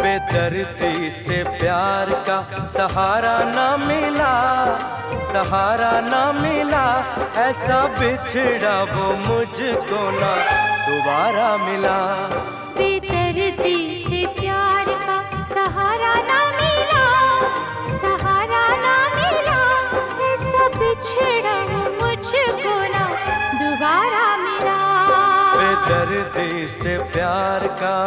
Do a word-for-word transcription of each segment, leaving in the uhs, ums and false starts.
बेदर्दी से प्यार का सहारा ना मिला, सहारा ना मिला, ऐसा बिछड़ा वो मुझको ना दोबारा मिला। बेदर्दी से प्यार का सहारा ना मिला, सहारा ना मिला, ऐसा बिछड़ा वो मुझको ना दोबारा मिला। बेदर्दी से प्यार का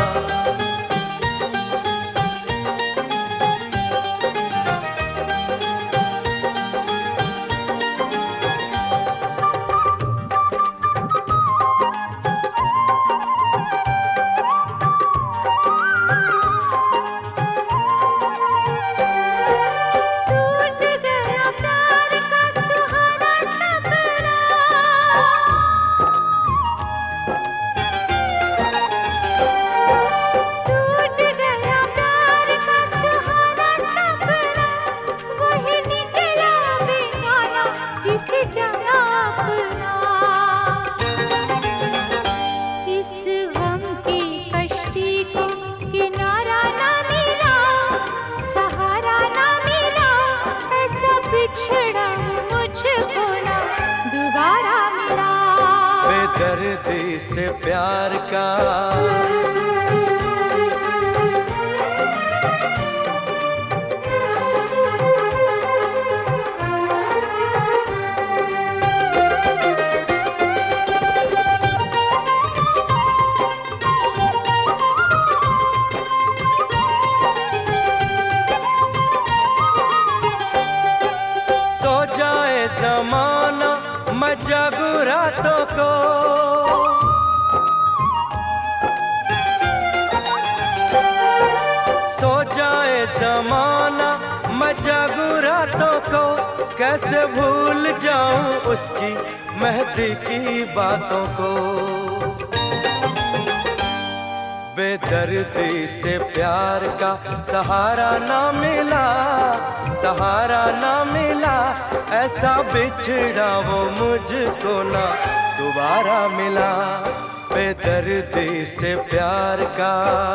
बेदर्दी से प्यार का सो जाए ज़माना मैं जागूं रातों को, सो जाए ज़माना मैं जागूं रातों को, कैसे भूल जाऊं उसकी मेहंदी की बातों को। बेदर्दी से प्यार का सहारा ना मिला, सहारा ना मिला, ऐसा बिछड़ा वो मुझको ना दोबारा मिला। बेदर्दी से प्यार का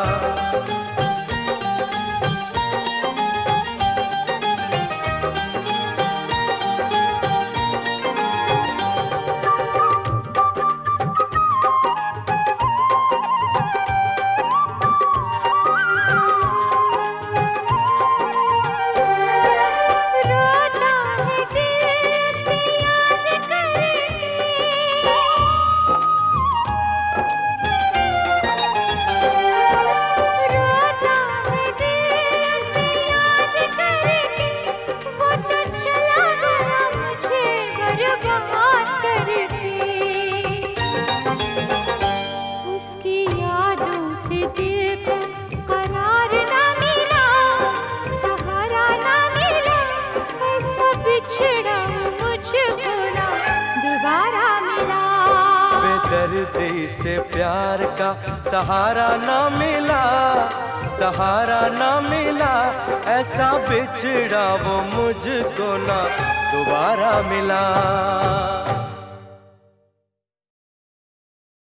बेदर्दी से प्यार का सहारा ना मिला, सहारा ना मिला, ऐसा बिछड़ा वो मुझको ना दोबारा मिला।